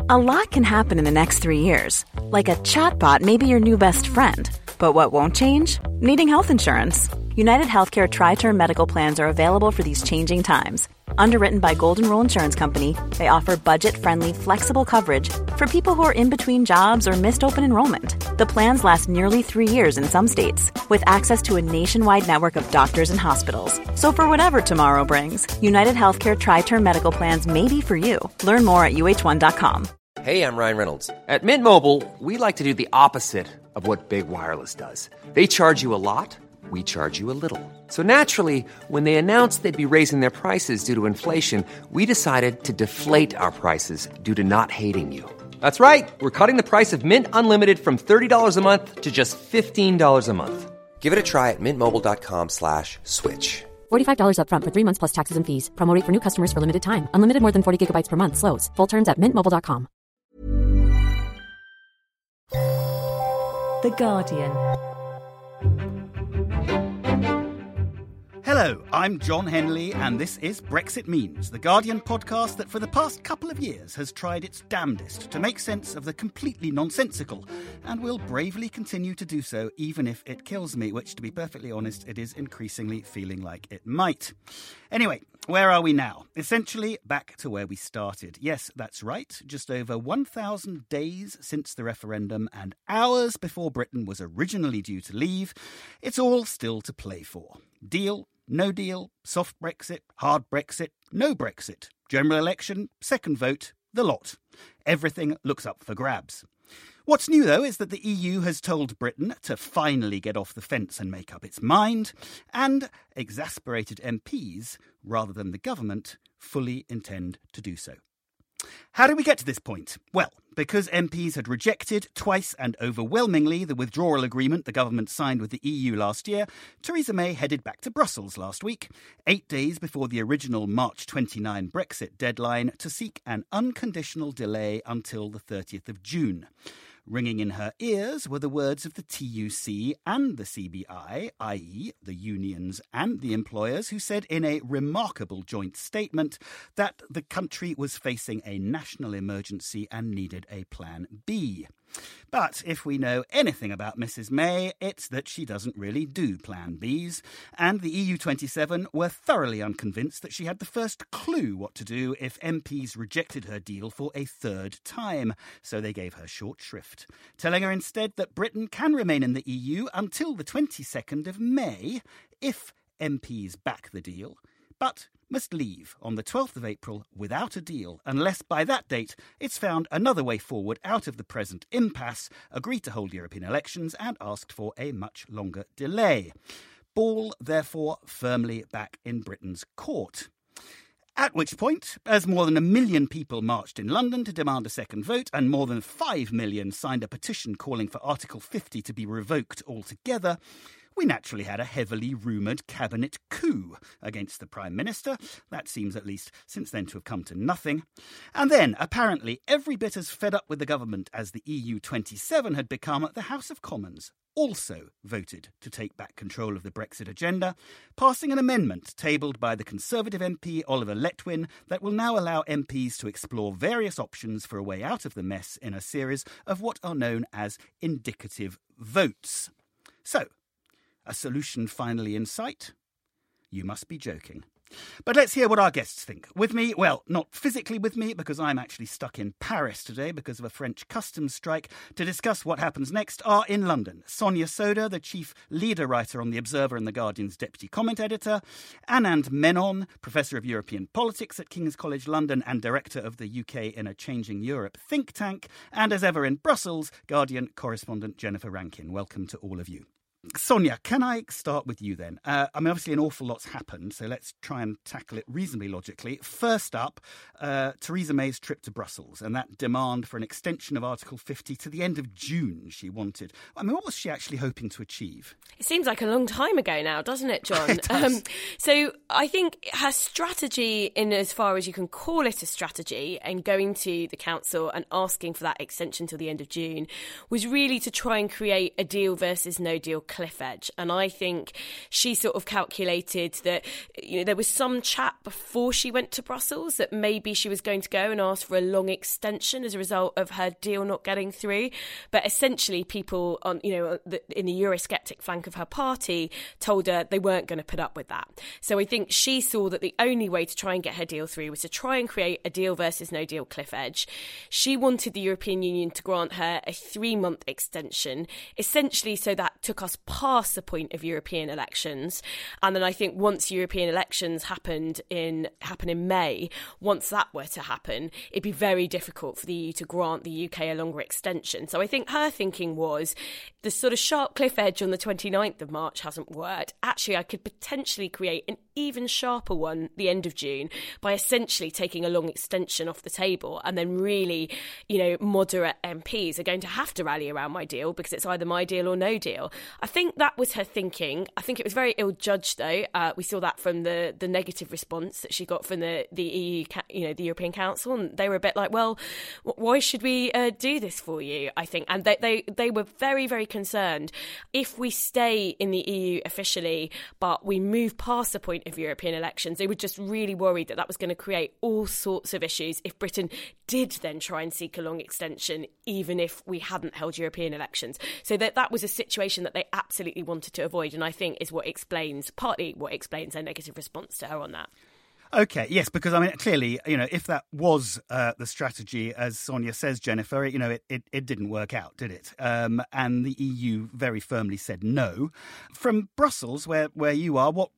A lot can happen in the next 3 years. Like a chatbot may be your new best friend. But what won't change? Needing health insurance. United Healthcare Tri-Term Medical Plans are available for these changing times. Underwritten by Golden Rule Insurance Company, they offer budget-friendly, flexible coverage for people who are in between jobs or missed open enrollment. The plans last nearly 3 years in some states, with access to a nationwide network of doctors and hospitals. So for whatever tomorrow brings, United Healthcare Tri-Term Medical Plans may be for you. Learn more at uh1.com. Hey, I'm Ryan Reynolds. At Mint Mobile, we like to do the opposite of what Big Wireless does. They charge you a lot. We charge you a little. So naturally, when they announced they'd be raising their prices due to inflation, we decided to deflate our prices due to not hating you. That's right. We're cutting the price of Mint Unlimited from $30 a month to just $15 a month. Give it a try at mintmobile.com/switch. $45 up front for 3 months plus taxes and fees. Promo rate for new customers for limited time. Unlimited more than 40 gigabytes per month. Slows full terms at mintmobile.com. The Guardian. Hello, I'm John Henley, and this is Brexit Means, the Guardian podcast that for the past couple of years has tried its damnedest to make sense of the completely nonsensical, and will bravely continue to do so even if it kills me, which, to be perfectly honest, it is increasingly feeling like it might. Anyway, where are we now? Essentially, back to where we started. Yes, that's right, just over 1,000 days since the referendum and hours before Britain was originally due to leave. It's all still to play for. Deal, no deal, soft Brexit, hard Brexit, no Brexit, general election, second vote, the lot. Everything looks up for grabs. What's new, though, is that the EU has told Britain to finally get off the fence and make up its mind, and exasperated MPs, rather than the government, fully intend to do so. How did we get to this point? Well, because MPs had rejected twice and overwhelmingly the withdrawal agreement the government signed with the EU last year, Theresa May headed back to Brussels last week, 8 days before the original March 29 Brexit deadline, to seek an unconditional delay until the 30th of June. Ringing in her ears were the words of the TUC and the CBI, i.e. the unions and the employers, who said in a remarkable joint statement that the country was facing a national emergency and needed a plan B. But if we know anything about Mrs May, it's that she doesn't really do plan Bs, and the EU27 were thoroughly unconvinced that she had the first clue what to do if MPs rejected her deal for a third time, so they gave her short shrift, telling her instead that Britain can remain in the EU until the 22nd of May if MPs back the deal, but must leave on the 12th of April without a deal, unless by that date it's found another way forward out of the present impasse, agreed to hold European elections, and asked for a much longer delay. Ball, therefore, firmly back in Britain's court. At which point, as more than 1 million people marched in London to demand a second vote, and more than 5 million signed a petition calling for Article 50 to be revoked altogether, we naturally had a heavily rumoured cabinet coup against the Prime Minister. That seems, at least since then, to have come to nothing. And then, apparently, every bit as fed up with the government as the EU27 had become, the House of Commons also voted to take back control of the Brexit agenda, passing an amendment tabled by the Conservative MP Oliver Letwin that will now allow MPs to explore various options for a way out of the mess in a series of what are known as indicative votes. So, a solution finally in sight? You must be joking. But let's hear what our guests think. With me, well, not physically with me, because I'm actually stuck in Paris today because of a French customs strike, to discuss what happens next, are in London Sonia Soda, the chief leader writer on The Observer and The Guardian's deputy comment editor, Anand Menon, Professor of European Politics at King's College London and director of the UK in a Changing Europe think tank, and as ever in Brussels, Guardian correspondent Jennifer Rankin. Welcome to all of you. Sonia, can I start with you then? Obviously an awful lot's happened, so let's try and tackle it reasonably logically. First up, Theresa May's trip to Brussels and that demand for an extension of Article 50 to the end of June she wanted. What was she actually hoping to achieve? It seems like a long time ago now, doesn't it, John? It does. So I think her strategy, in as far as you can call it a strategy, and going to the council and asking for that extension till the end of June, was really to try and create a deal versus no deal cliff edge. And I think she sort of calculated that, there was some chat before she went to Brussels that maybe she was going to go and ask for a long extension as a result of her deal not getting through. But essentially people on, in the Eurosceptic flank of her party told her they weren't going to put up with that. So I think she saw that the only way to try and get her deal through was to try and create a deal versus no deal cliff edge. She wanted the European Union to grant her a 3-month extension, essentially so that took us past the point of European elections. And then I think once European elections happen in May, once that were to happen, it'd be very difficult for the EU to grant the UK a longer extension. So I think her thinking was the sort of sharp cliff edge on the 29th of March hasn't worked. Actually, I could potentially create an even sharper one the end of June by essentially taking a long extension off the table, and then really, moderate MPs are going to have to rally around my deal because it's either my deal or no deal. I think that was her thinking. I think it was very ill-judged, though. We saw that from the negative response that she got from the EU, the European Council, and they were a bit like, well, why should we do this for you, I think. And they were very, very concerned. If we stay in the EU officially, but we move past the point of European elections, they were just really worried that was going to create all sorts of issues if Britain did then try and seek a long extension, even if we hadn't held European elections. So that was a situation that they absolutely wanted to avoid, and I think is partly what explains their negative response to her on that. OK, yes, because, clearly, if that was the strategy, as Sonia says, Jennifer, it didn't work out, did it? And the EU very firmly said no. From Brussels, where you are, what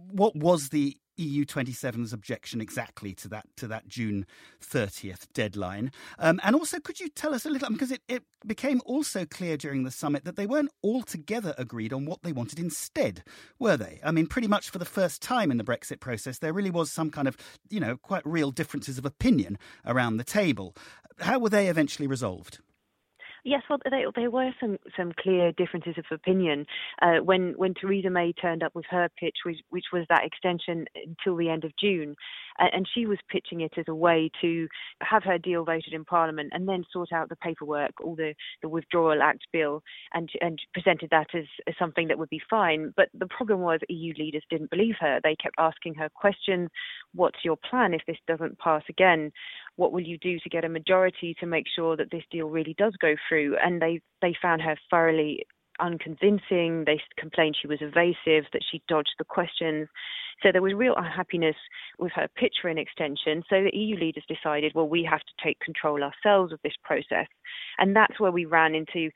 was the EU 27's objection exactly to that June 30th deadline? And also, could you tell us a little, because it became also clear during the summit that they weren't altogether agreed on what they wanted instead, were they? Pretty much for the first time in the Brexit process, there really was some kind of, quite real differences of opinion around the table. How were they eventually resolved? Yes, well, there were some clear differences of opinion when Theresa May turned up with her pitch, which was that extension until the end of June. And she was pitching it as a way to have her deal voted in Parliament and then sort out the paperwork, all the Withdrawal Act bill, and presented that as something that would be fine. But the problem was EU leaders didn't believe her. They kept asking her questions. What's your plan if this doesn't pass again? What will you do to get a majority to make sure that this deal really does go through? And they found her thoroughly unconvincing. They complained she was evasive, that she dodged the questions. So there was real unhappiness with her pitch for an extension. So the EU leaders decided, well, we have to take control ourselves of this process. And that's where we ran into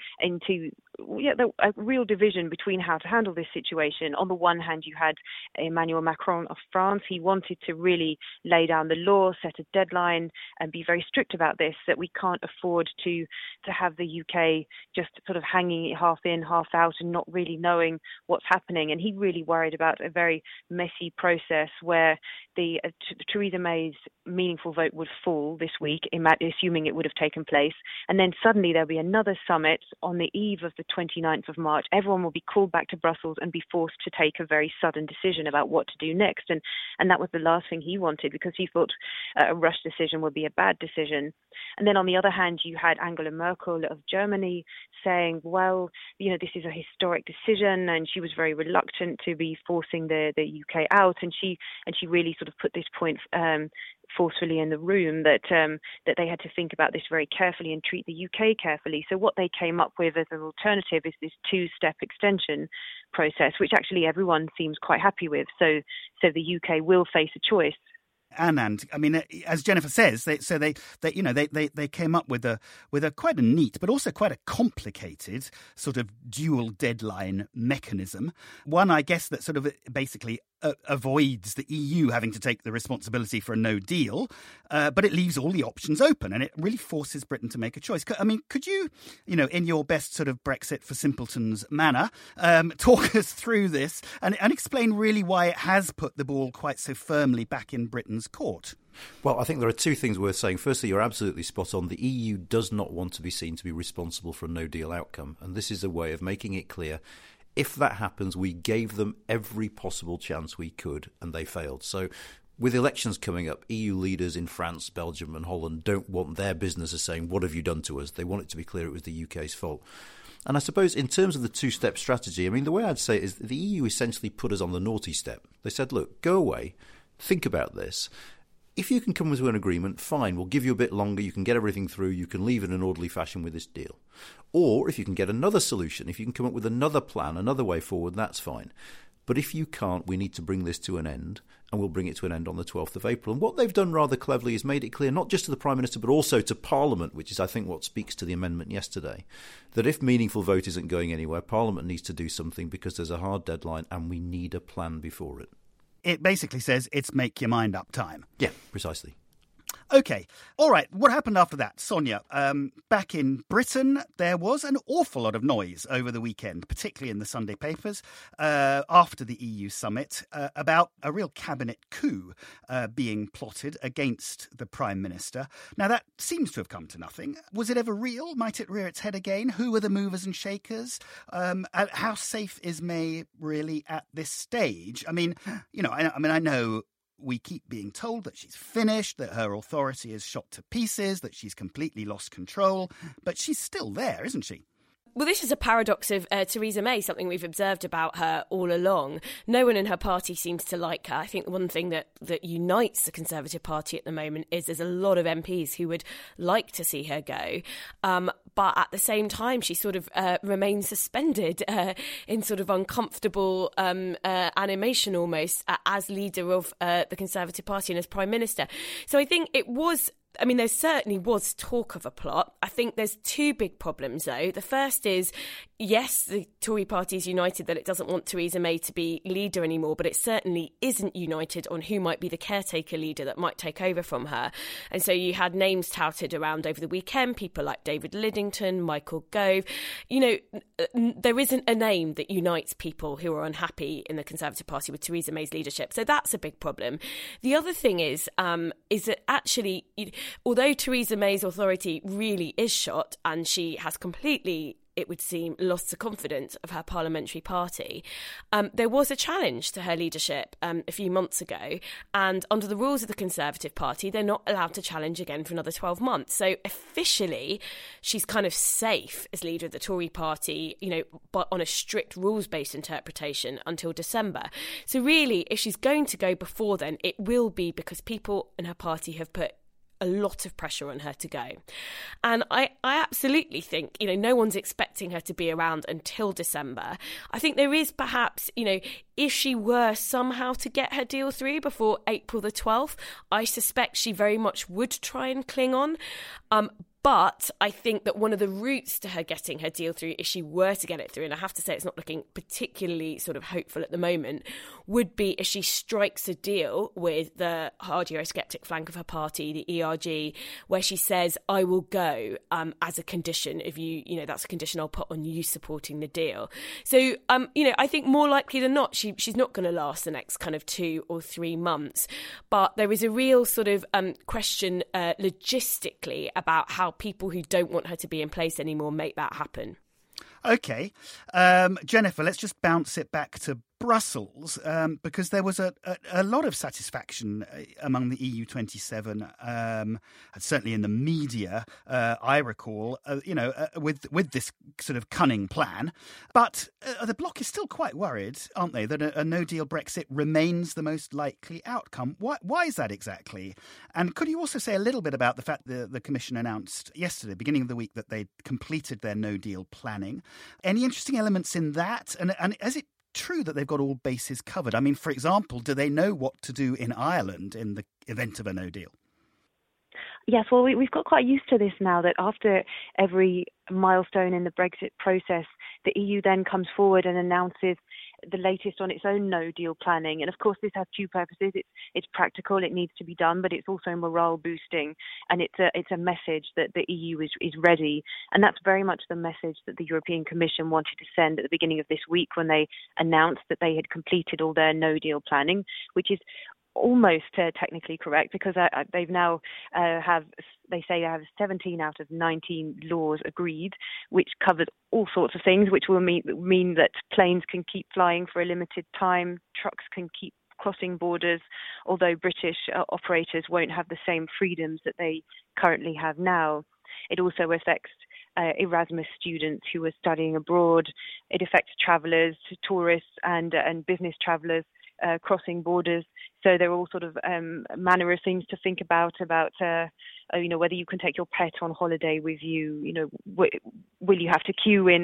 a real division between how to handle this situation. On the one hand, you had Emmanuel Macron of France. He wanted to really lay down the law, set a deadline, and be very strict about this, that we can't afford to have the UK just sort of hanging half in, half out, and not really knowing what's happening. And he really worried about a very messy process where the Theresa May's meaningful vote would fall this week, assuming it would have taken place. And then suddenly there'll be another summit on the eve of the 29th of March. Everyone will be called back to Brussels and be forced to take a very sudden decision about what to do next. And that was the last thing he wanted, because he thought a rushed decision would be a bad decision. And then on the other hand, you had Angela Merkel of Germany saying, well, this is a historic decision, and she was very reluctant to be forcing the UK out. And she really sort of put this point forcefully in the room that they had to think about this very carefully and treat the UK carefully. So what they came up with as an alternative is this 2-step extension process, which actually everyone seems quite happy with. So the UK will face a choice. Anand, as Jennifer says, they came up with a quite a neat, but also quite a complicated sort of dual deadline mechanism. One, I guess, that sort of basically avoids the EU having to take the responsibility for a no deal, but it leaves all the options open, and it really forces Britain to make a choice. Could you, in your best sort of Brexit for simpletons manner, talk us through this and explain really why it has put the ball quite so firmly back in Britain's court? Well, I think there are two things worth saying. Firstly, you're absolutely spot on. The EU does not want to be seen to be responsible for a no-deal outcome, and this is a way of making it clear. If that happens, we gave them every possible chance we could, and they failed. So with elections coming up, EU leaders in France, Belgium and Holland don't want their business as saying, what have you done to us? They want it to be clear it was the UK's fault. And I suppose in terms of the two-step strategy, I mean, the way I'd say it is the EU essentially put us on the naughty step. They said, look, go away, think about this. If you can come to an agreement, fine, we'll give you a bit longer, you can get everything through, you can leave in an orderly fashion with this deal. Or if you can get another solution, if you can come up with another plan, another way forward, that's fine. But if you can't, we need to bring this to an end, and we'll bring it to an end on the 12th of April. And what they've done rather cleverly is made it clear, not just to the Prime Minister, but also to Parliament, which is, I think, what speaks to the amendment yesterday, that if meaningful vote isn't going anywhere, Parliament needs to do something because there's a hard deadline and we need a plan before it. It basically says it's make your mind up time. Yeah, precisely. OK. All right. What happened after that? Sonia, back in Britain, there was an awful lot of noise over the weekend, particularly in the Sunday papers, after the EU summit, about a real cabinet coup being plotted against the Prime Minister. Now, that seems to have come to nothing. Was it ever real? Might it rear its head again? Who are the movers and shakers? How safe is May really at this stage? I mean, I know we keep being told that she's finished, that her authority is shot to pieces, that she's completely lost control, but she's still there, isn't she? Well, this is a paradox of Theresa May, something we've observed about her all along. No one in her party seems to like her. I think the one thing that unites the Conservative Party at the moment is there's a lot of MPs who would like to see her go. But at the same time, she sort of remains suspended in sort of uncomfortable animation almost as leader of the Conservative Party and as Prime Minister. So I think there certainly was talk of a plot. I think there's two big problems, though. The first is, yes, the Tory party is united that it doesn't want Theresa May to be leader anymore, but it certainly isn't united on who might be the caretaker leader that might take over from her. And so you had names touted around over the weekend, people like David Lidington, Michael Gove. There isn't a name that unites people who are unhappy in the Conservative Party with Theresa May's leadership. So that's a big problem. The other thing is that actually, although Theresa May's authority really is shot and she has completely, it would seem, lost the confidence of her parliamentary party, there was a challenge to her leadership a few months ago, and under the rules of the Conservative Party, they're not allowed to challenge again for another 12 months. So officially, she's kind of safe as leader of the Tory party, but on a strict rules-based interpretation until December. So really, if she's going to go before then, it will be because people in her party have put a lot of pressure on her to go. And I absolutely think, no one's expecting her to be around until December. I think there is perhaps, if she were somehow to get her deal through before April the 12th, I suspect she very much would try and cling on. But I think that one of the routes to her getting her deal through, if she were to get it through, and I have to say it's not looking particularly sort of hopeful at the moment, would be if she strikes a deal with the hard Eurosceptic flank of her party, the ERG, where she says, I will go as a condition of you, that's a condition I'll put on you supporting the deal. So, I think more likely than not, she's not going to last the next kind of 2 or 3 months. But there is a real sort of question logistically about how people who don't want her to be in place anymore make that happen. OK. Jennifer, let's just bounce it back to Brussels, because there was a lot of satisfaction among the EU27, certainly in the media, I recall, with this sort of cunning plan. But the bloc is still quite worried, aren't they, that a no-deal Brexit remains the most likely outcome. Why is that exactly? And could you also say a little bit about the fact that the Commission announced yesterday, beginning of the week, that they'd completed their no-deal planning? Any interesting elements in that? And is it true that they've got all bases covered? I mean, for example, do they know what to do in Ireland in the event of a no deal? Yes, well, we've got quite used to this now, that after every milestone in the Brexit process, the EU then comes forward and announces the latest on its own no-deal planning. And of course, this has two purposes. It's practical, it needs to be done, but it's also morale boosting, and it's a message that the EU is ready. And that's very much the message that the European Commission wanted to send at the beginning of this week when they announced that they had completed all their no-deal planning, which is almost technically correct, because they've now they say they have 17 out of 19 laws agreed, which covers all sorts of things, which will mean that planes can keep flying for a limited time, trucks can keep crossing borders, although British operators won't have the same freedoms that they currently have now. It also affects Erasmus students who were studying abroad. It affects travellers, tourists and business travellers crossing borders. So there are all sort of manner of things to think about whether you can take your pet on holiday with you. Will you have to queue in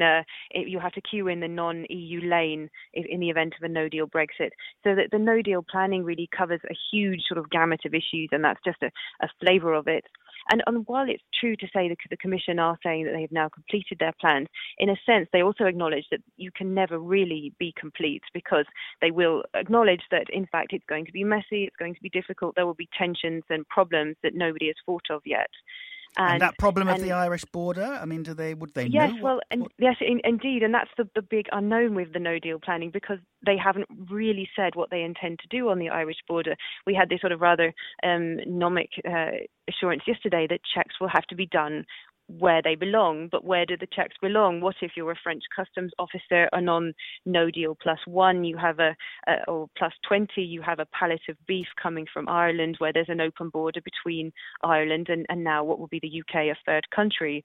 the non-EU lane in the event of a no-deal Brexit? So that the no-deal planning really covers a huge sort of gamut of issues, and that's just a flavour of it. And while it's true to say the Commission are saying that they have now completed their plans, in a sense, they also acknowledge that you can never really be complete, because they will acknowledge that, in fact, it's going to be messy, it's going to be difficult, there will be tensions and problems that nobody has thought of yet. And that problem of the Irish border, I mean, would they yes, know? Yes, indeed, and that's the big unknown with the no-deal planning, because they haven't really said what they intend to do on the Irish border. We had this sort of rather gnomic assurance yesterday that checks will have to be done where they belong. But where do the checks belong? What if you're a French customs officer and on no deal +1, you have or +20, you have a pallet of beef coming from Ireland where there's an open border between Ireland and now what will be the UK, a third country?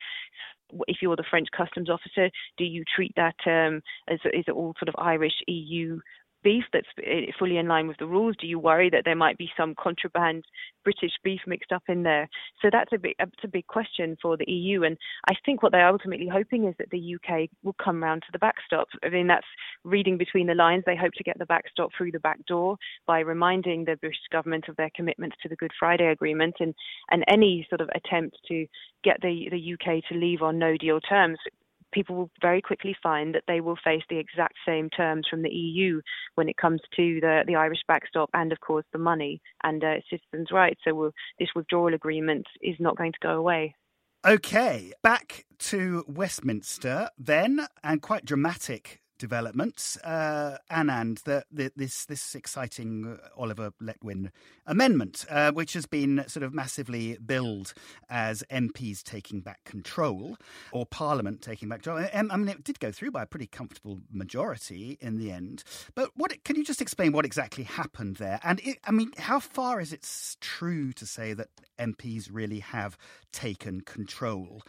If you're the French customs officer, do you treat that is it all sort of Irish EU beef that's fully in line with the rules? Do you worry that there might be some contraband British beef mixed up in there? So that's a big question for the EU, and I think what they're ultimately hoping is that the UK will come round to the backstop. I mean, that's reading between the lines. They hope to get the backstop through the back door by reminding the British government of their commitments to the Good Friday Agreement, and any sort of attempt to get the UK to leave on no deal terms, people will very quickly find that they will face the exact same terms from the EU when it comes to the Irish backstop and, of course, the money and citizens' rights. So this withdrawal agreement is not going to go away. OK, back to Westminster then, and quite dramatic developments. Anand, this exciting Oliver Letwin amendment, which has been sort of massively billed as MPs taking back control, or Parliament taking back control. I mean, it did go through by a pretty comfortable majority in the end. But can you just explain what exactly happened there? And how far is it true to say that MPs really have taken control?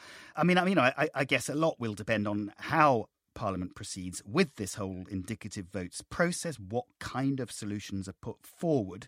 I guess a lot will depend on how Parliament proceeds with this whole indicative votes process, what kind of solutions are put forward.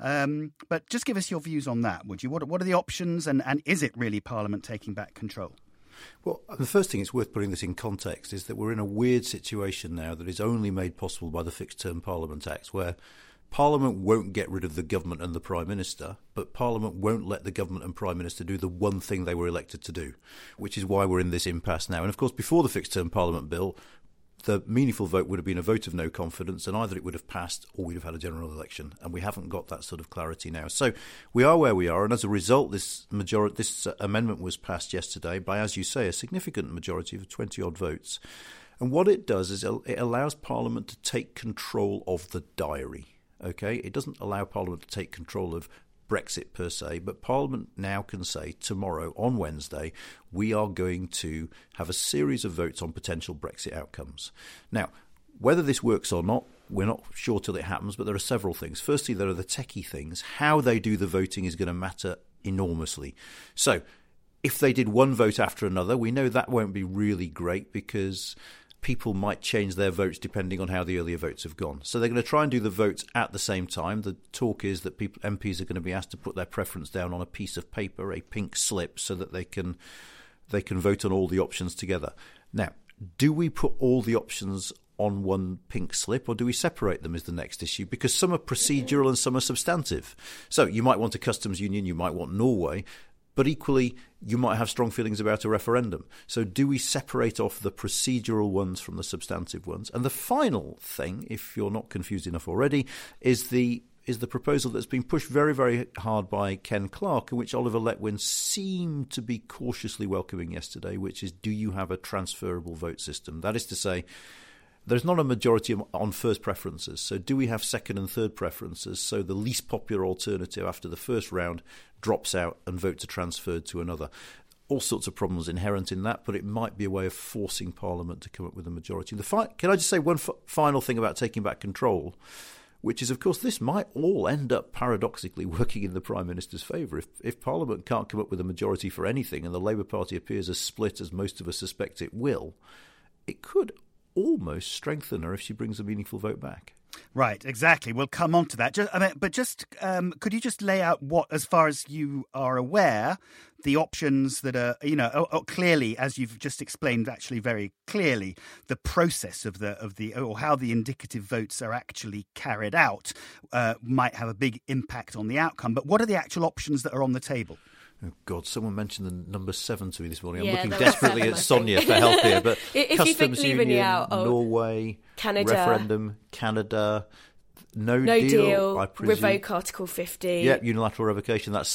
But just give us your views on that, would you? What are the options, and is it really Parliament taking back control? Well, the first thing it's worth putting this in context is that we're in a weird situation now that is only made possible by the Fixed Term Parliament Act, where Parliament won't get rid of the government and the Prime Minister, but Parliament won't let the government and Prime Minister do the one thing they were elected to do, which is why we're in this impasse now. And of course, before the Fixed Term Parliament Bill, the meaningful vote would have been a vote of no confidence, and either it would have passed or we'd have had a general election. And we haven't got that sort of clarity now. So we are where we are. And as a result, this amendment was passed yesterday by, as you say, a significant majority of 20-odd votes. And what it does is it allows Parliament to take control of the diary. OK, it doesn't allow Parliament to take control of Brexit per se, but Parliament now can say tomorrow, on Wednesday, we are going to have a series of votes on potential Brexit outcomes. Now, whether this works or not, we're not sure till it happens, but there are several things. Firstly, there are the techie things. How they do the voting is going to matter enormously. So if they did one vote after another, we know that won't be really great because people might change their votes depending on how the earlier votes have gone. So they're going to try and do the votes at the same time. The talk is that MPs are going to be asked to put their preference down on a piece of paper, a pink slip, so that they can vote on all the options together. Now, do we put all the options on one pink slip, or do we separate them is the next issue? Because some are procedural and some are substantive. So you might want a customs union, you might want Norway, but equally, you might have strong feelings about a referendum. So do we separate off the procedural ones from the substantive ones? And the final thing, if you're not confused enough already, is the proposal that's been pushed very, very hard by Ken Clarke, in which Oliver Letwin seemed to be cautiously welcoming yesterday, which is, do you have a transferable vote system? That is to say, there's not a majority on first preferences. So do we have second and third preferences? So the least popular alternative after the first round drops out and votes are transferred to another. All sorts of problems inherent in that, but it might be a way of forcing Parliament to come up with a majority. Can I just say one final thing about taking back control? which is, of course, this might all end up paradoxically working in the Prime Minister's favour. If Parliament can't come up with a majority for anything and the Labour Party appears as split as most of us suspect it will, it could almost strengthen her if she brings a meaningful vote back. Right, exactly. We'll come on to that. Could you just lay out what, as far as you are aware, the options that are, clearly, as you've just explained, actually very clearly, the process of or how the indicative votes are actually carried out might have a big impact on the outcome. But what are the actual options that are on the table? Oh, God, someone mentioned the number 7 to me this morning. I'm Yeah, looking desperately at Sonia for help here. But if Customs you leaving Union, out, Norway, Canada, referendum, Canada, no deal, I presume. revoke Article 50. Yep, unilateral revocation, that's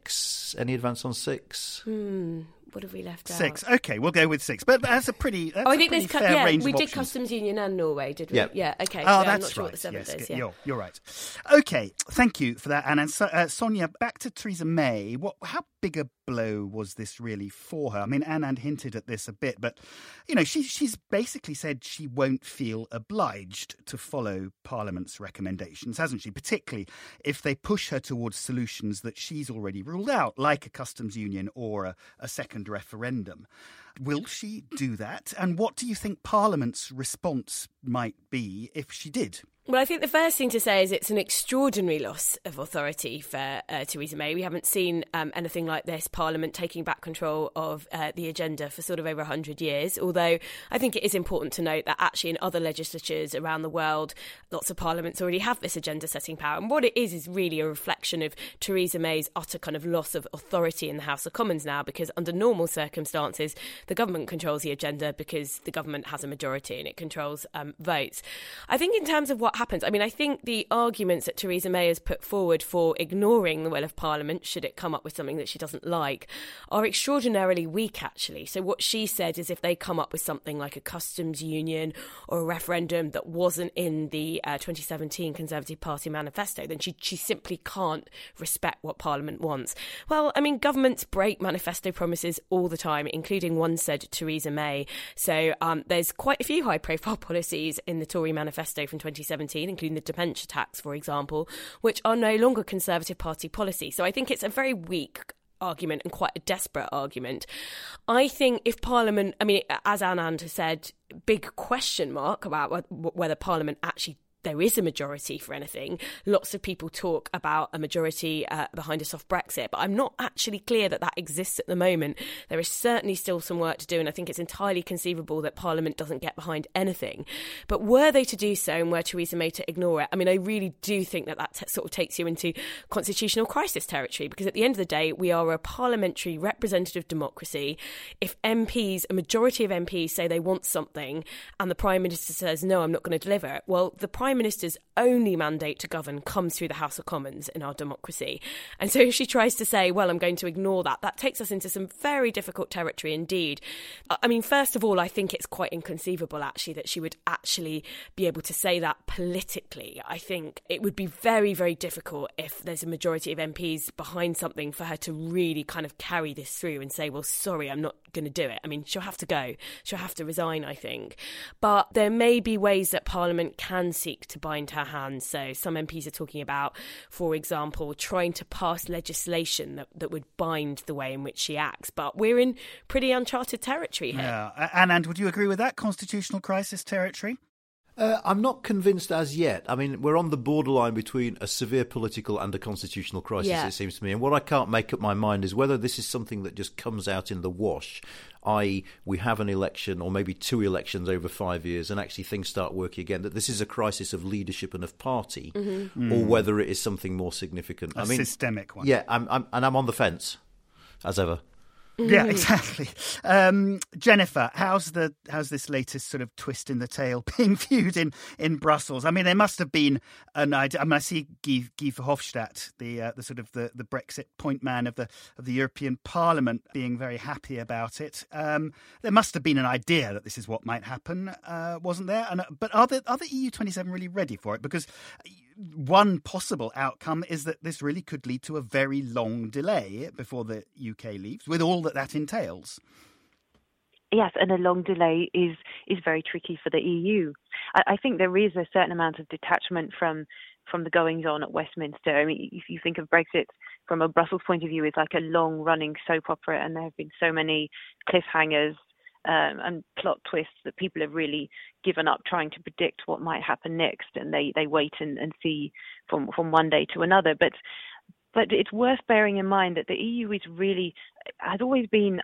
6. Any advance on 6? What have we left out? 6. Okay, we'll go with 6. But that's a pretty fair range of options. We did Customs Union and Norway, did we? Yep. Yeah, okay. Oh, I'm that's not sure right. what the 7th is. Yeah. You're right. Okay, thank you for that, Anna. And Sonia, back to Theresa May. How big a blow was this really for her? I mean, Anand hinted at this a bit, but, she's basically said she won't feel obliged to follow Parliament's recommendations, hasn't she? Particularly if they push her towards solutions that she's already ruled out, like a customs union or a second referendum. Will she do that? And what do you think Parliament's response might be if she did? Well, I think the first thing to say is it's an extraordinary loss of authority for Theresa May. We haven't seen anything like this, Parliament taking back control of the agenda for sort of over 100 years, although I think it is important to note that actually in other legislatures around the world, lots of parliaments already have this agenda-setting power. And what it is really a reflection of Theresa May's utter kind of loss of authority in the House of Commons now, because under normal circumstances, the government controls the agenda because the government has a majority and it controls votes. I think in terms of what happens, I think the arguments that Theresa May has put forward for ignoring the will of Parliament, should it come up with something that she doesn't like, are extraordinarily weak, actually. So what she said is if they come up with something like a customs union or a referendum that wasn't in the 2017 Conservative Party manifesto, then she simply can't respect what Parliament wants. Well, governments break manifesto promises all the time, including one, said Theresa May. So there's quite a few high-profile policies in the Tory manifesto from 2017, including the dementia tax, for example, which are no longer Conservative Party policy. So I think it's a very weak argument and quite a desperate argument. I think if Parliament, as Anand has said, big question mark about whether Parliament actually there is a majority for anything. Lots of people talk about a majority behind a soft Brexit, but I'm not actually clear that exists at the moment. There is certainly still some work to do, and I think it's entirely conceivable that Parliament doesn't get behind anything. But were they to do so and were Theresa May to ignore it, I really do think that sort of takes you into constitutional crisis territory, because at the end of the day, we are a parliamentary representative democracy. If MPs, a majority of MPs, say they want something and the Prime Minister says, no, I'm not going to deliver it, well, the Prime Minister's only mandate to govern comes through the House of Commons in our democracy. And so if she tries to say, well, I'm going to ignore that takes us into some very difficult territory indeed. First of all, I think it's quite inconceivable, actually, that she would actually be able to say that politically. I think it would be very, very difficult if there's a majority of MPs behind something for her to really kind of carry this through and say, well, sorry, I'm not going to do it. She'll have to go. She'll have to resign, I think. But there may be ways that Parliament can seek to bind her hands. So some MPs are talking about, for example, trying to pass legislation that would bind the way in which she acts. But we're in pretty uncharted territory here. Yeah. And would you agree with that, constitutional crisis territory? I'm not convinced as yet. We're on the borderline between a severe political and a constitutional crisis, It seems to me. And what I can't make up my mind is whether this is something that just comes out in the wash, i.e. we have an election or maybe 2 elections over 5 years and actually things start working again, that this is a crisis of leadership and of party, or whether it is something more significant. A systemic one. Yeah, I'm on the fence, as ever. Yeah, exactly. Jennifer, how's this latest sort of twist in the tale being viewed in Brussels? There must have been an idea. I see Guy Verhofstadt, the sort of the Brexit point man of the European Parliament, being very happy about it. There must have been an idea that this is what might happen, wasn't there? But are the EU27 really ready for it? Because one possible outcome is that this really could lead to a very long delay before the UK leaves, with all that entails. Yes, and a long delay is very tricky for the EU. I think there is a certain amount of detachment from from the goings-on at Westminster. I mean, if you think of Brexit from a Brussels point of view, it's like a long-running soap opera, and there have been so many cliffhangers and plot twists that people have really given up trying to predict what might happen next, and they wait and see from one day to another. But it's worth bearing in mind that the EU has always been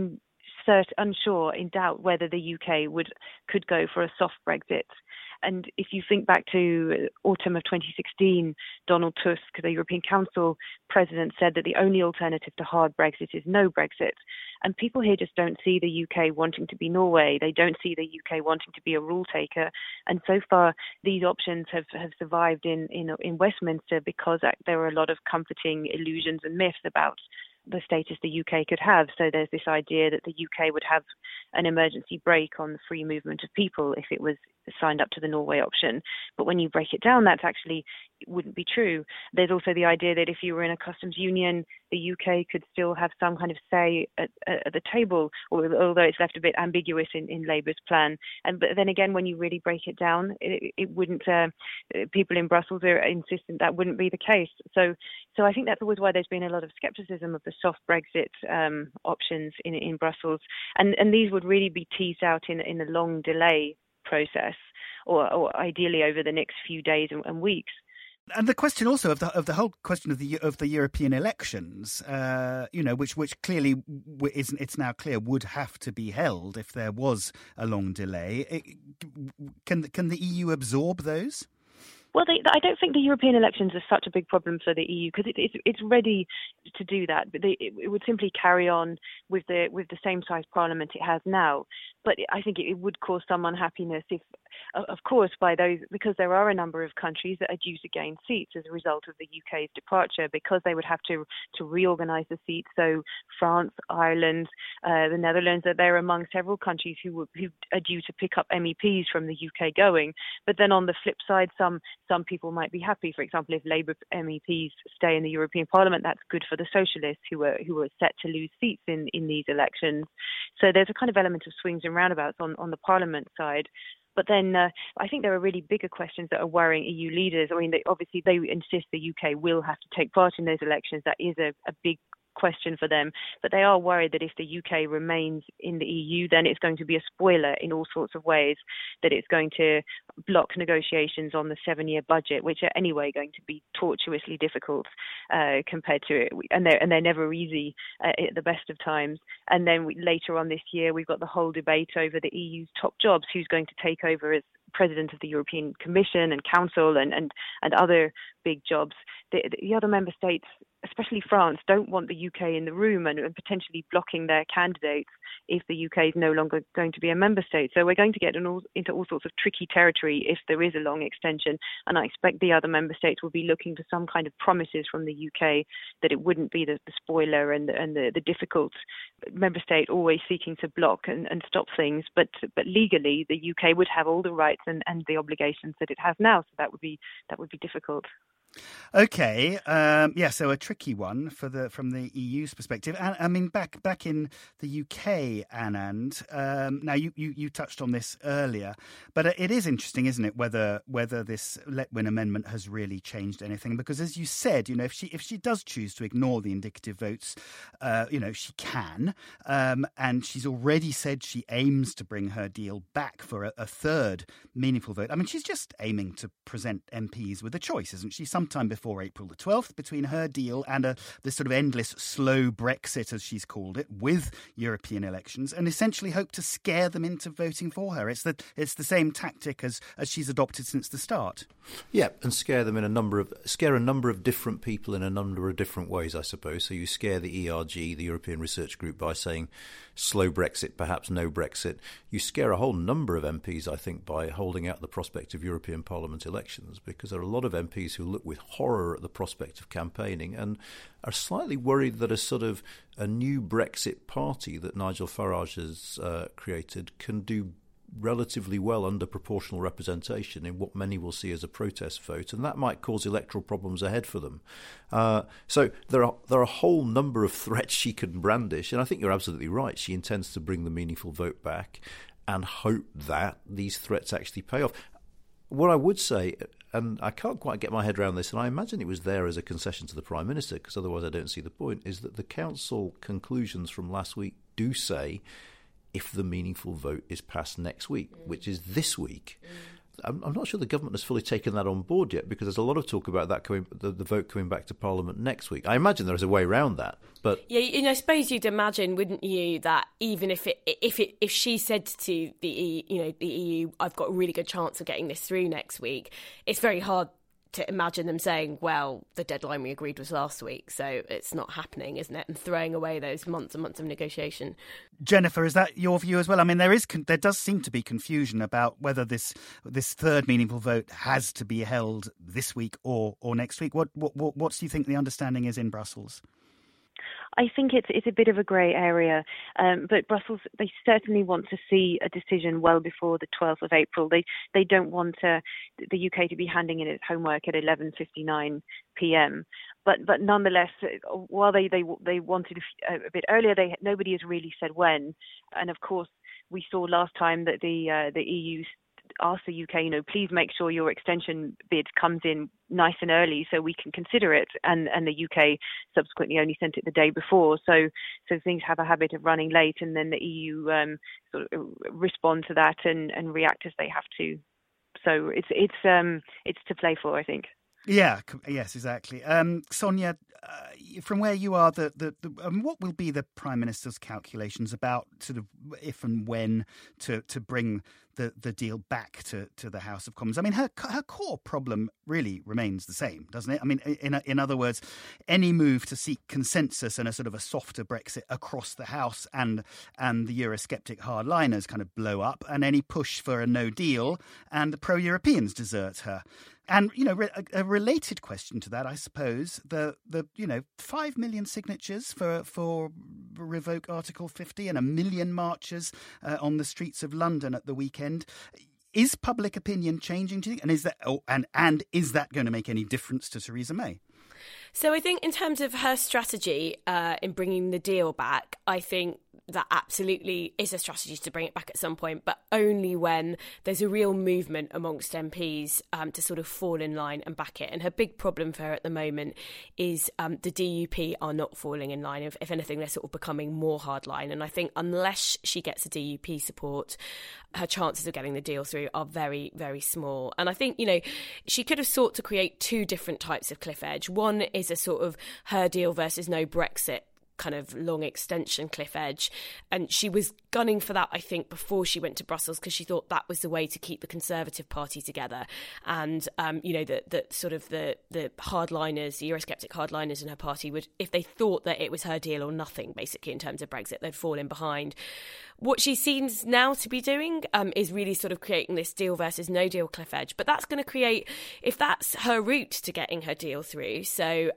unsure, in doubt whether the UK could go for a soft Brexit. And if you think back to autumn of 2016, Donald Tusk, the European Council president, said that the only alternative to hard Brexit is no Brexit. And people here just don't see the UK wanting to be Norway. They don't see the UK wanting to be a rule taker. And so far, these options have survived in Westminster because there are a lot of comforting illusions and myths about the status the UK could have. So there's this idea that the UK would have an emergency brake on the free movement of people if it was signed up to the Norway option. But when you break it down, that's actually wouldn't be true. There's also the idea that if you were in a customs union, the UK could still have some kind of say at the table, although it's left a bit ambiguous in Labour's plan. But then again, when you really break it down, it wouldn't. People in Brussels are insistent that wouldn't be the case. So I think that's always why there's been a lot of scepticism of the soft Brexit options in Brussels, and these would really be teased out in a long delay process, or ideally over the next few days and weeks. And the question also of the whole question of the European elections, which clearly it's now clear would have to be held if there was a long delay. Can the EU absorb those? Well, I don't think the European elections are such a big problem for the EU because it's ready to do that. But it would simply carry on with the same size parliament it has now. But I think it would cause some unhappiness if, of course, because there are a number of countries that are due to gain seats as a result of the UK's departure, because they would have to reorganise the seats. So France, Ireland, the Netherlands, they're among several countries who are due to pick up MEPs from the UK going. But then on the flip side, some people might be happy. For example, if Labour MEPs stay in the European Parliament, that's good for the Socialists who are set to lose seats in these elections. So there's a kind of element of swings and roundabouts on the Parliament side. But then I think there are really bigger questions that are worrying EU leaders. I mean, they insist the UK will have to take part in those elections. That is a big question for them, but they are worried that if the UK remains in the EU, then it's going to be a spoiler in all sorts of ways, that it's going to block negotiations on the 7-year budget, which are anyway going to be tortuously difficult compared to it, and they're never easy at the best of times. And then later on this year, we've got the whole debate over the EU's top jobs, who's going to take over as President of the European Commission and Council and other big jobs. The other member states, especially France, don't want the UK in the room and potentially blocking their candidates if the UK is no longer going to be a member state. So we're going to get into all sorts of tricky territory if there is a long extension. And I expect the other member states will be looking for some kind of promises from the UK that it wouldn't be the spoiler and the difficult member state always seeking to block and stop things. But legally, the UK would have all the rights and the obligations that it has now. So that would be difficult. Okay, so a tricky one from the EU's perspective. And I mean, back in the UK, Anand. Now you touched on this earlier, but it is interesting, isn't it, whether this Letwin amendment has really changed anything? Because as you said, if she does choose to ignore the indicative votes, she can, and she's already said she aims to bring her deal back for a third meaningful vote. I mean, she's just aiming to present MPs with a choice, isn't she? Sometime before April the 12th, between her deal and this sort of endless slow Brexit, as she's called it, with European elections, and essentially hope to scare them into voting for her. It's the same tactic as she's adopted since the start. Yeah, and scare a number of different people in a number of different ways, I suppose. So you scare the ERG, the European Research Group, by saying slow Brexit, perhaps no Brexit. You scare a whole number of MPs, I think, by holding out the prospect of European Parliament elections, because there are a lot of MPs who look with horror at the prospect of campaigning and are slightly worried that a new Brexit party that Nigel Farage has created can do relatively well under proportional representation in what many will see as a protest vote, and that might cause electoral problems ahead for them. So there are a whole number of threats she can brandish, and I think you're absolutely right. She intends to bring the meaningful vote back and hope that these threats actually pay off. What I would say, and I can't quite get my head around this, and I imagine it was there as a concession to the Prime Minister, because otherwise I don't see the point, is that the Council conclusions from last week do say if the meaningful vote is passed next week, which is this week. I'm not sure the government has fully taken that on board yet, because there's a lot of talk about that the vote coming back to Parliament next week. I imagine there is a way around that, but yeah, I suppose you'd imagine, wouldn't you, that even if she said to the EU, I've got a really good chance of getting this through next week, it's very hard to imagine them saying, well, the deadline we agreed was last week, so it's not happening, isn't it? And throwing away those months and months of negotiation. Jennifer, is that your view as well? I mean, there does seem to be confusion about whether this third meaningful vote has to be held this week or next week. What do you think the understanding is in Brussels? I think it's a bit of a grey area, but Brussels, they certainly want to see a decision well before the 12th of April. They don't want the UK to be handing in its homework at 11:59 p.m. But nonetheless, while they wanted a bit earlier, nobody has really said when. And of course, we saw last time that the EU asked the UK, please make sure your extension bid comes in nice and early so we can consider it. And the UK subsequently only sent it the day before. So things have a habit of running late, and then the EU sort of respond to that and react as they have to. So it's to play for, I think. Yeah, yes, exactly. Sonia, from where you are, what will be the Prime Minister's calculations about sort of if and when to bring the deal back to the House of Commons? I mean, her core problem really remains the same, doesn't it? I mean, in other words, any move to seek consensus and a sort of a softer Brexit across the House and the Eurosceptic hardliners kind of blow up, and any push for a no deal and the pro-Europeans desert her. And, a related question to that, I suppose, the 5 million signatures for revoke Article 50 and 1 million marches on the streets of London at the weekend. Is public opinion changing, do you think? And is that going to make any difference to Theresa May? So I think in terms of her strategy in bringing the deal back, I think that absolutely is a strategy to bring it back at some point, but only when there's a real movement amongst MPs to sort of fall in line and back it. And her big problem for her at the moment is the DUP are not falling in line. If anything, they're sort of becoming more hardline. And I think unless she gets a DUP support, her chances of getting the deal through are very, very small. And I think, she could have sought to create two different types of cliff edge. One is a sort of her deal versus no Brexit kind of long extension cliff edge, and she was gunning for that, I think, before she went to Brussels, because she thought that was the way to keep the Conservative Party together. And the sort of the hardliners, the Eurosceptic hardliners in her party would, if they thought that it was her deal or nothing, basically in terms of Brexit, they'd fall in behind. What she seems now to be doing is really sort of creating this deal versus no deal cliff edge. But that's going to create, if that's her route to getting her deal through. So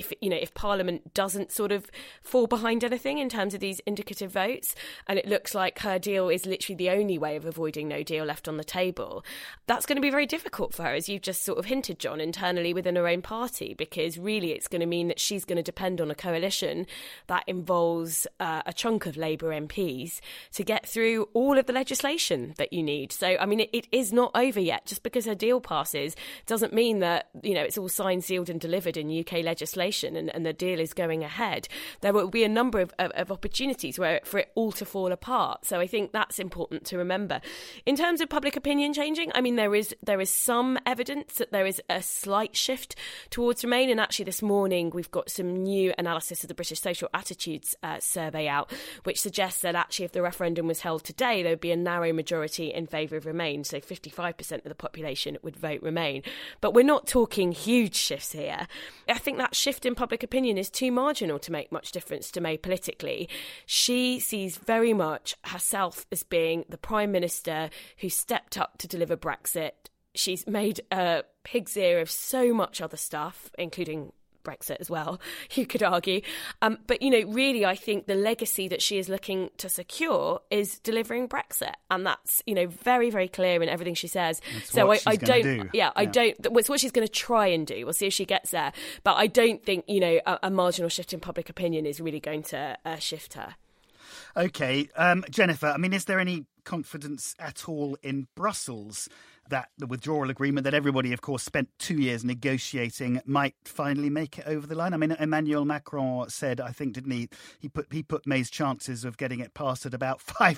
if Parliament doesn't sort of fall behind anything in terms of these indicative votes, and it looks like her deal is literally the only way of avoiding no deal left on the table, that's going to be very difficult for her, as you've just sort of hinted, John, internally within her own party, because really it's going to mean that she's going to depend on a coalition that involves a chunk of Labour MPs to get through all of the legislation that you need. So, I mean, it is not over yet. Just because her deal passes doesn't mean that, it's all signed, sealed and delivered in UK legislation and the deal is going ahead. There will be a number of opportunities for it all to fall apart. So I think that's important to remember. In terms of public opinion changing, I mean, there is some evidence that there is a slight shift towards Remain. And actually this morning we've got some new analysis of the British Social Attitudes survey out, which suggests that actually if the referendum was held today, there would be a narrow majority in favour of Remain. So 55% of the population would vote Remain. But we're not talking huge shifts here. I think that shift in public opinion is too marginal to make much difference to May politically. She sees very much herself as being the Prime Minister who stepped up to deliver Brexit. She's made a pig's ear of so much other stuff, including Brexit as well, you could argue. But, really, I think the legacy that she is looking to secure is delivering Brexit. And that's, very, very clear in everything she says. That's what I don't. It's what she's going to try and do. We'll see if she gets there. But I don't think, a marginal shift in public opinion is really going to shift her. OK. Jennifer, I mean, is there any confidence at all in Brussels that the withdrawal agreement that everybody, of course, spent 2 years negotiating might finally make it over the line? I mean, Emmanuel Macron said, I think, didn't he? He put May's chances of getting it passed at about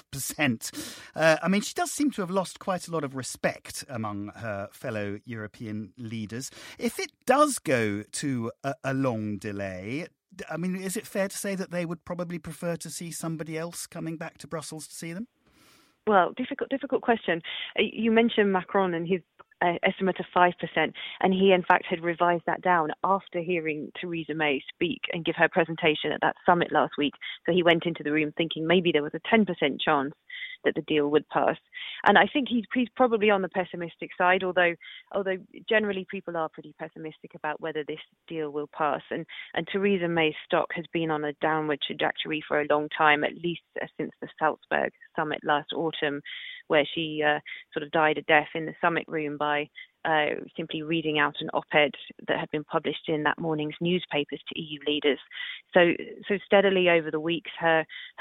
5%. I mean, she does seem to have lost quite a lot of respect among her fellow European leaders. If it does go to a long delay, I mean, is it fair to say that they would probably prefer to see somebody else coming back to Brussels to see them? Well, difficult question. You mentioned Macron and his estimate of 5%, and he in fact had revised that down after hearing Theresa May speak and give her presentation at that summit last week. So he went into the room thinking maybe there was a 10% chance that the deal would pass. And I think he's probably on the pessimistic side, although generally people are pretty pessimistic about whether this deal will pass. And Theresa May's stock has been on a downward trajectory for a long time, at least since the Salzburg summit last autumn, where she sort of died a death in the summit room by simply reading out an op-ed that had been published in that morning's newspapers to EU leaders. So steadily over the weeks, her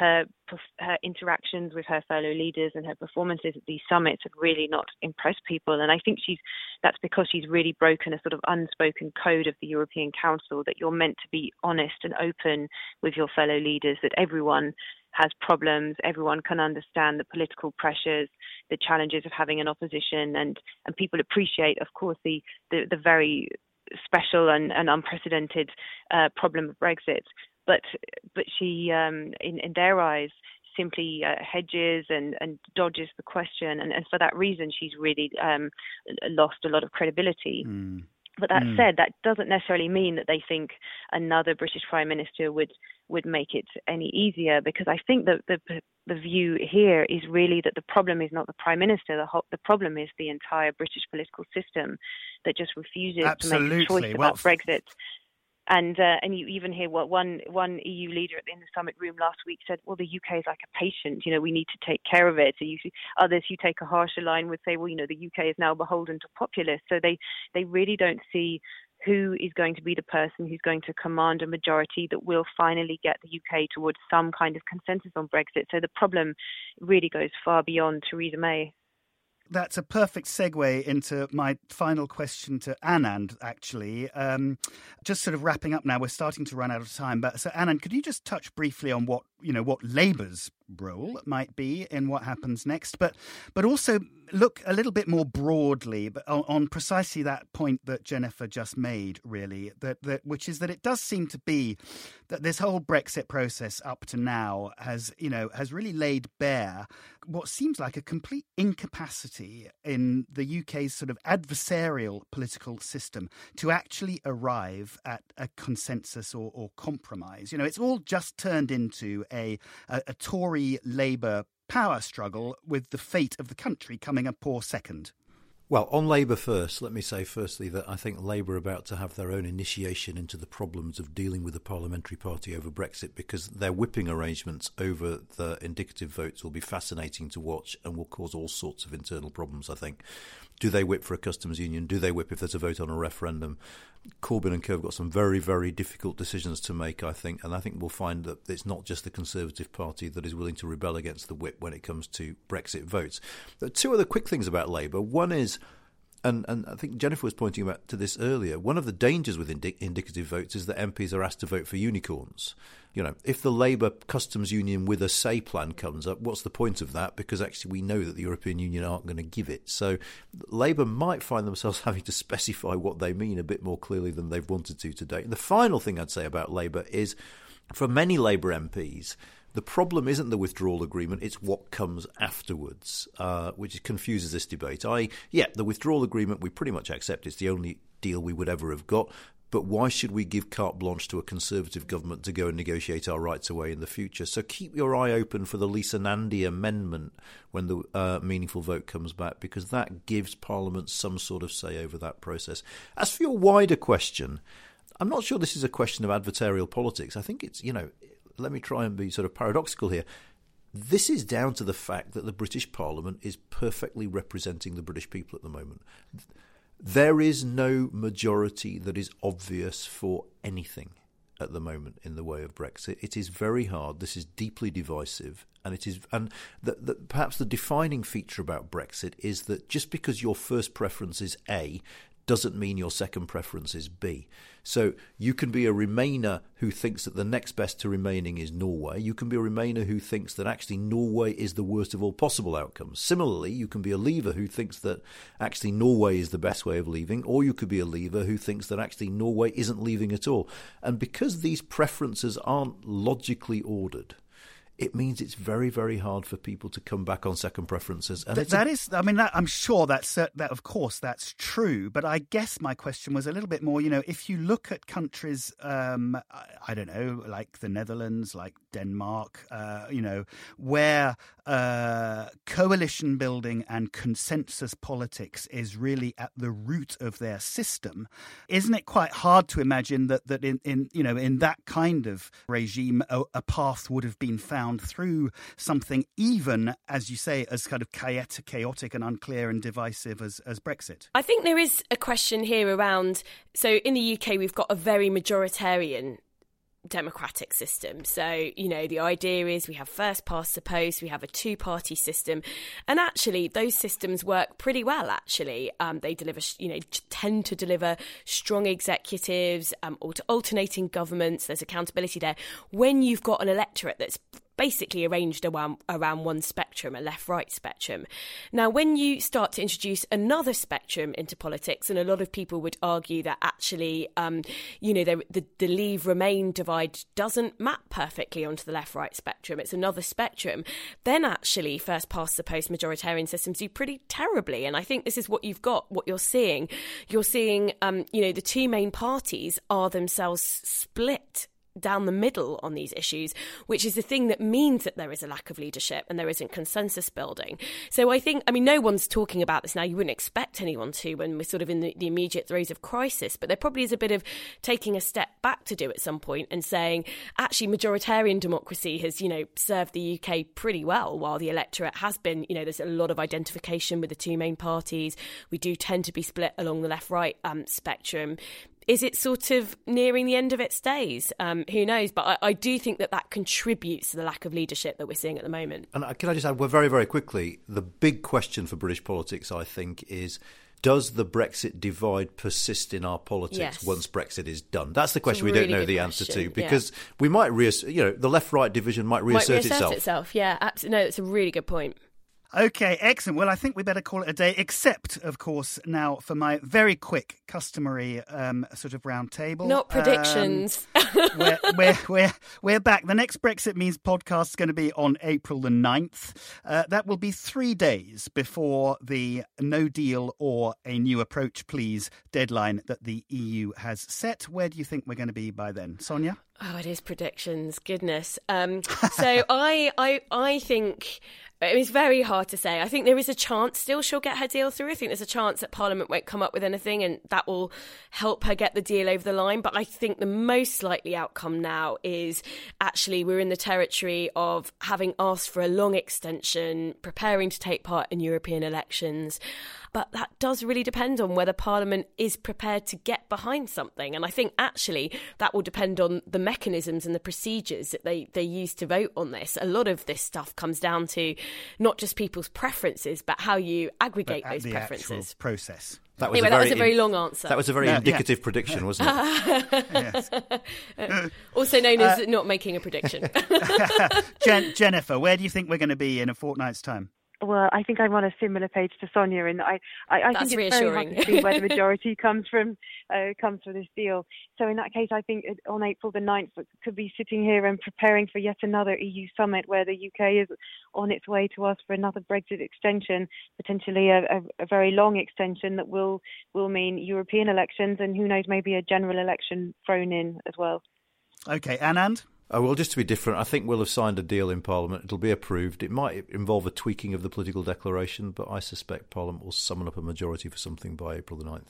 interactions with her fellow leaders and her performances at these summits have really not impressed people. And I think that's because she's really broken a sort of unspoken code of the European Council that you're meant to be honest and open with your fellow leaders, that everyone has problems, everyone can understand the political pressures, the challenges of having an opposition, and people appreciate, of course, the very special and unprecedented problem of Brexit. But she, in their eyes, simply hedges and dodges the question, and for that reason, she's really lost a lot of credibility. But that said, that doesn't necessarily mean that they think another British Prime Minister would make it any easier, because I think that the view here is really that the problem is not the Prime Minister. The problem is the entire British political system that just refuses to make a choice about Brexit. And you even hear what one EU leader in the summit room last week said, well, the UK is like a patient, we need to take care of it. So others who take a harsher line would say, well, the UK is now beholden to populists. So they really don't see who is going to be the person who's going to command a majority that will finally get the UK towards some kind of consensus on Brexit. So the problem really goes far beyond Theresa May. That's a perfect segue into my final question to Anand, actually. Just sort of wrapping up now, we're starting to run out of time. But so, Anand, could you just touch briefly on what Labour's role might be in what happens next, but also look a little bit more broadly on precisely that point that Jennifer just made, really, which is that it does seem to be that this whole Brexit process up to now has really laid bare what seems like a complete incapacity in the UK's sort of adversarial political system to actually arrive at a consensus or compromise. It's all just turned into a Tory-Labour power struggle, with the fate of the country coming a poor second. Well, on Labour first, let me say firstly that I think Labour are about to have their own initiation into the problems of dealing with the parliamentary party over Brexit, because their whipping arrangements over the indicative votes will be fascinating to watch and will cause all sorts of internal problems, I think. Do they whip for a customs union? Do they whip if there's a vote on a referendum? Corbyn and co have got some very, very difficult decisions to make, I think, and I think we'll find that it's not just the Conservative Party that is willing to rebel against the whip when it comes to Brexit votes. There are two other quick things about Labour. One is, and I think Jennifer was pointing to this earlier, one of the dangers with indicative votes is that MPs are asked to vote for unicorns. If the Labour customs union with a say plan comes up, what's the point of that? Because actually we know that the European Union aren't going to give it. So Labour might find themselves having to specify what they mean a bit more clearly than they've wanted to today. And the final thing I'd say about Labour is, for many Labour MPs, the problem isn't the withdrawal agreement, it's what comes afterwards, which confuses this debate. The withdrawal agreement we pretty much accept. It's the only deal we would ever have got. But why should we give carte blanche to a Conservative government to go and negotiate our rights away in the future? So keep your eye open for the Lisa Nandy amendment when the meaningful vote comes back, because that gives Parliament some sort of say over that process. As for your wider question, I'm not sure this is a question of adversarial politics. I think it's, let me try and be sort of paradoxical here. This is down to the fact that the British Parliament is perfectly representing the British people at the moment. There is no majority that is obvious for anything. at the moment in the way of Brexit. It is very hard. This is deeply divisive. And perhaps the defining feature about Brexit is that just because your first preference is A doesn't mean your second preference is B. So you can be a Remainer who thinks that the next best to remaining is Norway. You can be a Remainer who thinks that actually Norway is the worst of all possible outcomes. Similarly, you can be a Leaver who thinks that actually Norway is the best way of leaving, or you could be a Leaver who thinks that actually Norway isn't leaving at all. And because these preferences aren't logically ordered, it means it's very, very hard for people to come back on second preferences. And I'm sure that of course that's true. But I guess my question was a little bit more, if you look at countries, I don't know, like the Netherlands, like Denmark, where coalition building and consensus politics is really at the root of their system, isn't it quite hard to imagine that in that kind of regime, a path would have been found through something even, as you say, as kind of chaotic and unclear and divisive as Brexit? I think there is a question here around, so in the UK we've got a very majoritarian democratic system. So, the idea is we have first past the post, we have a two-party system, and actually those systems work pretty well, actually. They deliver, tend to deliver strong executives, alternating governments, there's accountability there. When you've got an electorate that's basically arranged around one spectrum, a left-right spectrum. Now, when you start to introduce another spectrum into politics, and a lot of people would argue that actually, the Leave-Remain divide doesn't map perfectly onto the left-right spectrum, it's another spectrum, then actually first-past-the-post majoritarian systems do pretty terribly. And I think this is what you're seeing. You're seeing, the two main parties are themselves split down the middle on these issues, which is the thing that means that there is a lack of leadership and there isn't consensus building. So I think, no one's talking about this now. You wouldn't expect anyone to when we're sort of in the immediate throes of crisis, but there probably is a bit of taking a step back to do at some point and saying, actually, majoritarian democracy has, served the UK pretty well, while the electorate has been, there's a lot of identification with the two main parties. We do tend to be split along the left-right spectrum. Is it sort of nearing the end of its days? Who knows? But I do think that contributes to the lack of leadership that we're seeing at the moment. And can I just add, very, very quickly, the big question for British politics, I think, is does the Brexit divide persist in our politics once Brexit is done? That's the question we don't know the answer to, because we might the left-right division might reassert itself. Yeah, absolutely. No, it's a really good point. Okay, excellent. Well, I think we better call it a day, except, of course, now for my very quick, customary sort of round table. Not predictions. We're back. The next Brexit Means podcast is going to be on April the 9th. That will be 3 days before the no deal or a new approach, please, deadline that the EU has set. Where do you think we're going to be by then? Sonia? Oh, it is predictions. Goodness. So I think... It's very hard to say. I think there is a chance still she'll get her deal through. I think there's a chance that Parliament won't come up with anything and that will help her get the deal over the line. But I think the most likely outcome now is actually we're in the territory of having asked for a long extension, preparing to take part in European elections. But that does really depend on whether Parliament is prepared to get behind something. And I think actually that will depend on the mechanisms and the procedures that they use to vote on this. A lot of this stuff comes down to not just people's preferences, but how you aggregate those preferences. Actual process. That was a very long answer. That was a very indicative prediction, wasn't it? Yes. Also known as not making a prediction. Jennifer, where do you think we're going to be in a fortnight's time? Well, I think I'm on a similar page to Sonia, and I think it's reassuring. very hard to see where the majority comes from this deal. So in that case, I think on April the 9th, we could be sitting here and preparing for yet another EU summit where the UK is on its way to ask for another Brexit extension, potentially a very long extension that will mean European elections, and who knows, maybe a general election thrown in as well. Okay, Anand? Oh, well, just to be different, I think we'll have signed a deal in Parliament. It'll be approved. It might involve a tweaking of the political declaration, but I suspect Parliament will summon up a majority for something by April the 9th.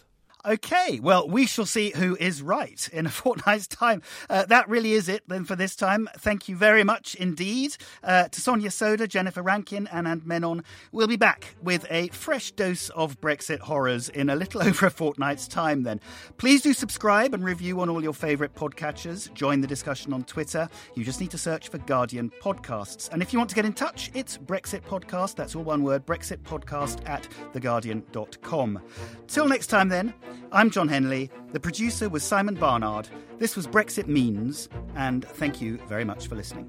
OK, well, we shall see who is right in a fortnight's time. That really is it then for this time. Thank you very much indeed to Sonia Soda, Jennifer Rankin and Anne Menon. We'll be back with a fresh dose of Brexit horrors in a little over a fortnight's time then. Please do subscribe and review on all your favourite podcatchers. Join the discussion on Twitter. You just need to search for Guardian Podcasts. And if you want to get in touch, it's Brexit Podcast. That's all one word, brexitpodcast@theguardian.com. Till next time then, I'm John Henley. The producer was Simon Barnard. This was Brexit Means, and thank you very much for listening.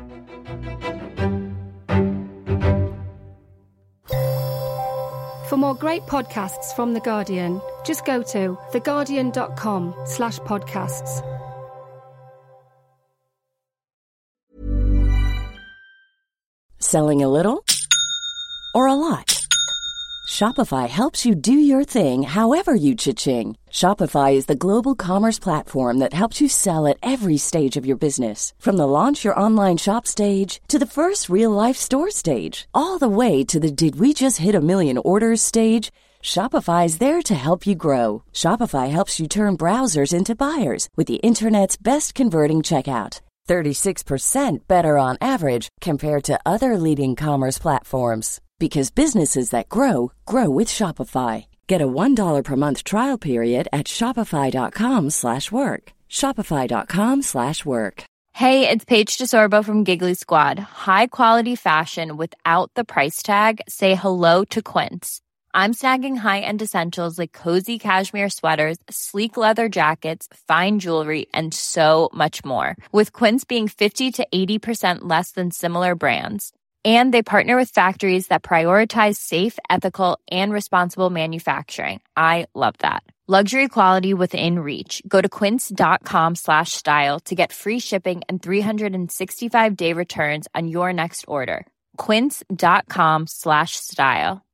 For more great podcasts from The Guardian, just go to theguardian.com/podcasts. Selling a little or a lot? Shopify helps you do your thing however you cha-ching. Shopify is the global commerce platform that helps you sell at every stage of your business. From the launch your online shop stage to the first real-life store stage, all the way to the did we just hit a million orders stage. Shopify is there to help you grow. Shopify helps you turn browsers into buyers with the internet's best converting checkout. 36% better on average compared to other leading commerce platforms. Because businesses that grow, grow with Shopify. Get a $1 per month trial period at shopify.com/work. Shopify.com/work. Hey, it's Paige DeSorbo from Giggly Squad. High quality fashion without the price tag. Say hello to Quince. I'm snagging high-end essentials like cozy cashmere sweaters, sleek leather jackets, fine jewelry, and so much more. With Quince being 50 to 80% less than similar brands. And they partner with factories that prioritize safe, ethical, and responsible manufacturing. I love that. Luxury quality within reach. Go to quince.com/style to get free shipping and 365-day returns on your next order. Quince.com/style.